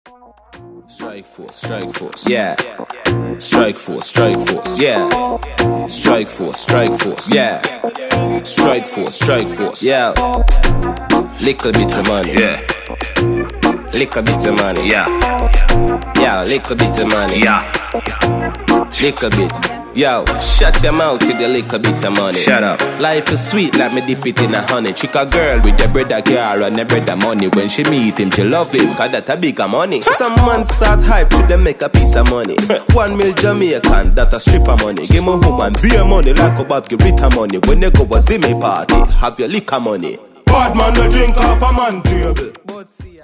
Strike force, yeah. Strike force, yeah. Strike force, yeah. Strike force, yeah. Little bit of money, yeah. Little bit of money, yeah. Yeah, little bit of money, yeah. Little bit. Yo, shut your mouth with a little bit of money. Shut up. Life is sweet like me dip it in a honey. Chick a girl with the brother car and the brother money. When she meet him, she love him, cause that a bigger money. Some man start hype to them make a piece of money. 1 mil Jamaican, that a stripper money. Give me woman beer money like a Bob give Rita money. When they go a Zimmy party, have your liquor money. Bad man no drink off a man table.